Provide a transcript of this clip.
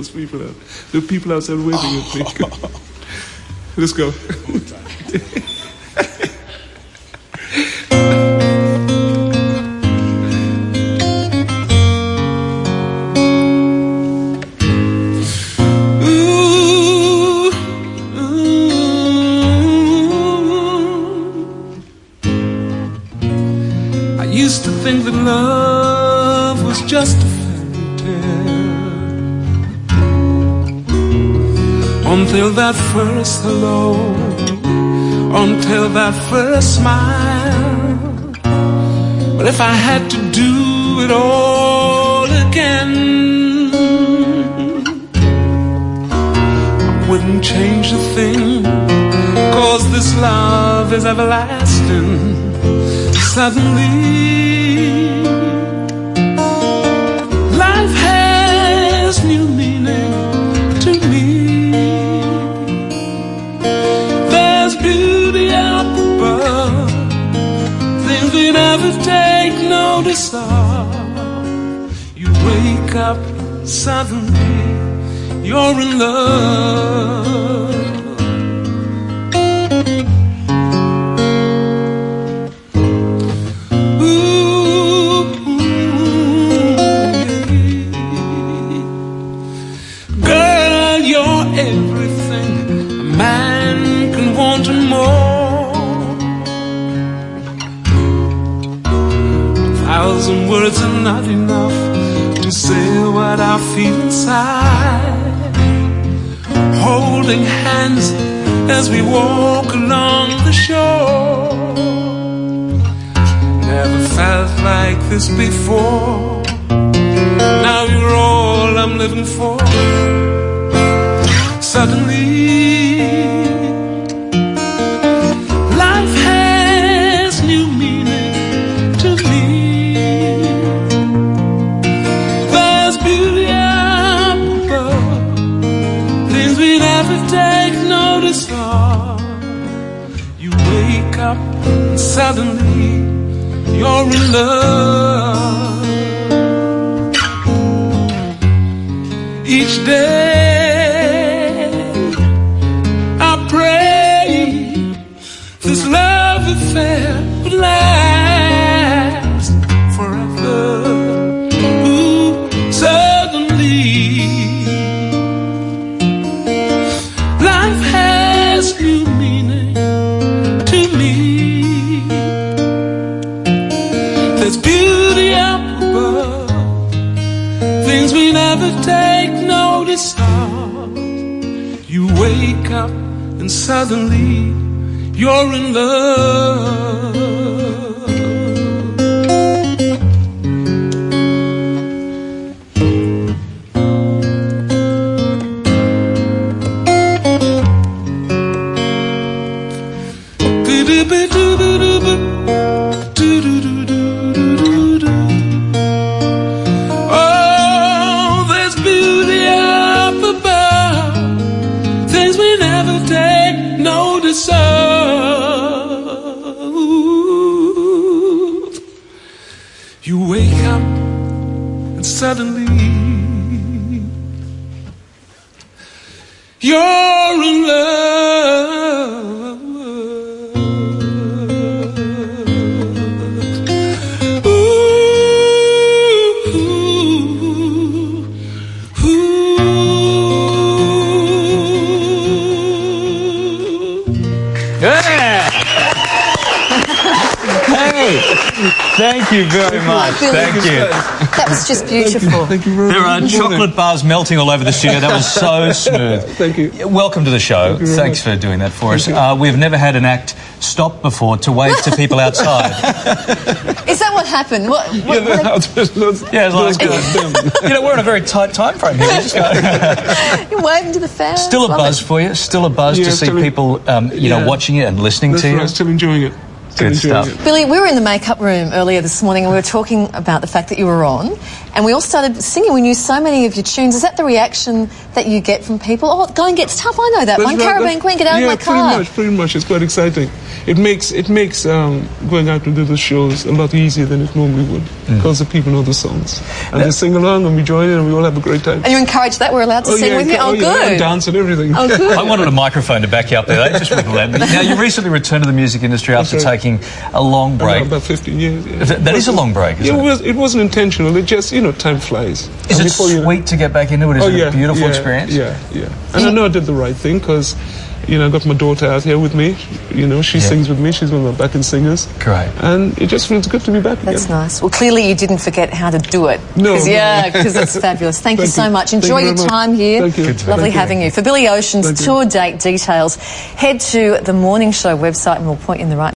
those people out. The people outside waving at me. Let's go. I used to think that love was just a fairy tale, until that first hello, until that first smile. But if I had to do it all again, I wouldn't change a thing, 'cause this love is everlasting. Suddenly, life has new meaning to me. There's beauty up above, things we never take notice of. You wake up, suddenly you're in love. Everything a man can want and more. 1,000 words are not enough to say what I feel inside. Holding hands as we walk along the shore. Never felt like this before. Now you're all I'm living for. Suddenly, life has new meaning to me. There's beauty up above, things we never take notice of. You wake up and suddenly you're in love. Each day this love affair would last forever. Ooh, suddenly, life has new meaning to me. There's beauty up above, things we never take notice of. You wake up and suddenly you're in love. Oh, there's beauty up above, things we never take notice of. You wake up and suddenly you're in love. Ooh, ooh, ooh. Yeah. Hey, thank you very much. Thank you. That was just beautiful. Thank you very much. There are chocolate bars melting all over the studio. That was so smooth. Thank you. Welcome to the show. Thanks for doing that for us. We've never had an act stop before to wave to people outside. Is that what happened? Yeah, it's like, you know, we're in a very tight time frame here. Just You're waving to the fans. still a buzz for you. Still a buzz to see people, you know, watching it and listening That's to you. right, I'm still enjoying it. Good stuff. Billy, we were in the makeup room earlier this morning and we were talking about the fact that you were on, and we all started singing. We knew so many of your tunes. Is that the reaction that you get from people? Oh, Going Gets Tough, I know that one. Caravan Queen, get out of my car. Pretty much. It's quite exciting. It makes going out to do the shows a lot easier than it normally would, because the people know the songs. And they sing along and we join in and we all have a great time. And you encourage that? We're allowed to sing with you? Oh, good. And dance and everything. Oh, good. I wanted a microphone to back you up there. They just wouldn't let me. Now, you recently returned to the music industry after taking a long break. About 15 years, yeah. That is a long break, isn't it? It wasn't intentional. It just, time flies. Is it sweet to get back into it? Is it a beautiful experience? Yeah. And I know I did the right thing because, I got my daughter out here with me. She sings with me. She's one of my backing singers. Great. And it just feels good to be back again. That's nice. Well, clearly you didn't forget how to do it. No. Because it's fabulous. Thank you so much. Enjoy your time here. Thank you. Lovely having you. For Billy Ocean's tour date details, head to the Morning Show website and we'll point you in the right